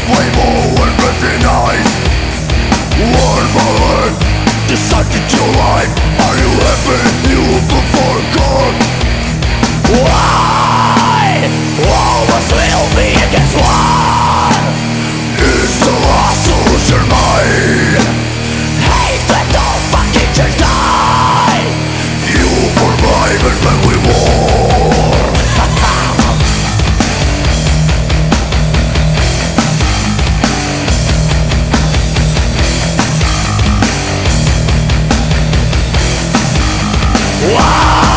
flame and recognize one moment decided your life. Are you happy? You prefer God. Why? Always will be against one. Is the last solution mine? Hate that don't fucking just die. You survive and when we war. Why?